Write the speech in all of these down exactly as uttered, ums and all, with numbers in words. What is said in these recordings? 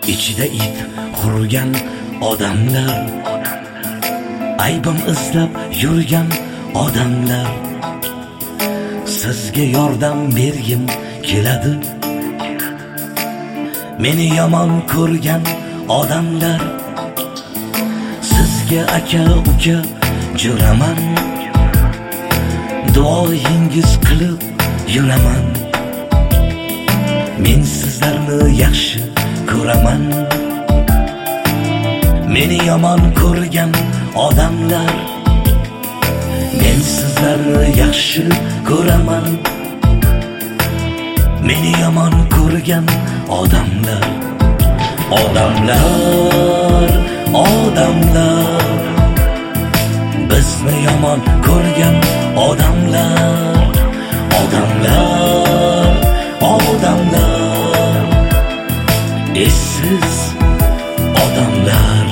ichida it hurgan odamlar, aybim izlab yurgan odamlar. Sizga yordam bergim keladi, meni yomon ko'rgan odamlar. Sizga aka uka juraman, duoyingiz qilib yuraman. Men sizlarni yaxshi ko'raman, meni yomon ko'rgan odamlar. Men sizlarni yaxshi ko'raman, meni yomon ko'rgan odamlar. Odamlar, odamlar, bizni yomon ko'rgan odamlar. Odamlar, odamlar, essiz odamlar.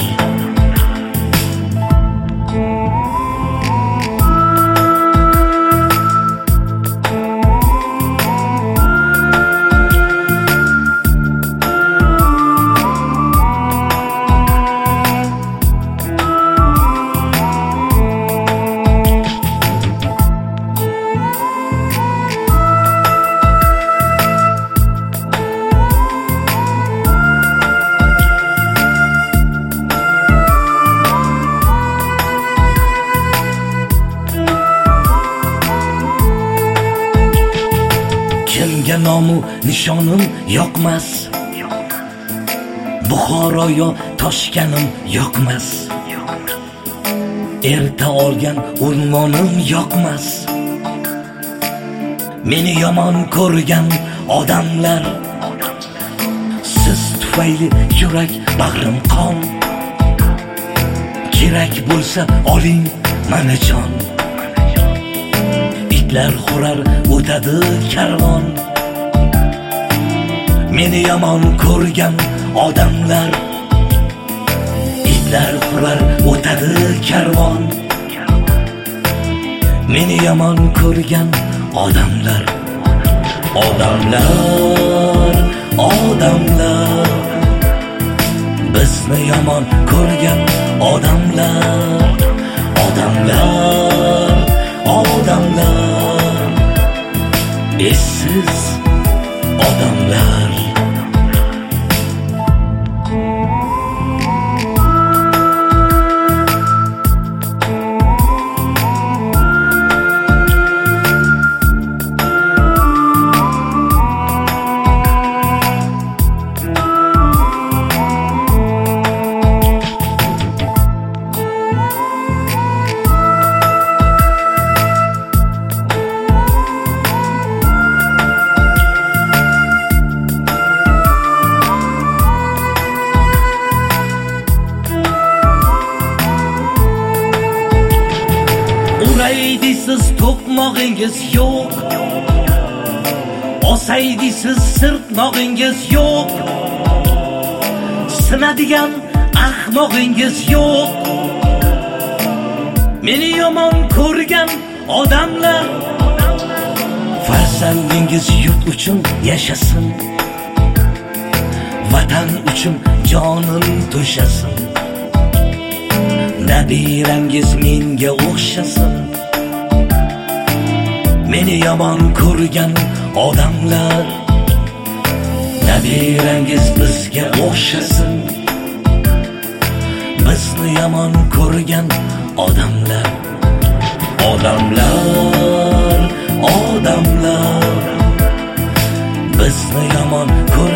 Kimga nomu nishonim yoqmas, Buxoro yo Toshkanim yoqmas. Erta olgan o'rmonim yoqmas, meni yomon ko'rgan odamlar. Siz tufayli yurak bag'rim qon, kerak bo'lsa oling mana jon. Itlar xurar o'tadi karvon, meni yomon ko'rgan odamlar. Itlar xurar o'tadi karvon, meni yomon ko'rgan odamlar. Odamlar, odamlar, bizni yomon ko'rgan odamlar. Odamlar, odamlar, essiz odamlar. Deysiz to'qmog'ingiz yo'q, osay deysiz sirtmog'ingiz yo'q, sinadigan ahmog'ingiz yo'q. Meni yomon ko'rgan odamlar. Farzandingiz yurt uchun yashasin, vatan uchun jonin to'shasin. Nabirangiz menga o'xshasin, meni yomon ko'rgan odamlar. Nabirangiz bizga o'xshasin, bizni yomon ko'rgan odamlar. Odamlar, odamlar, bizni yomon ko'rgan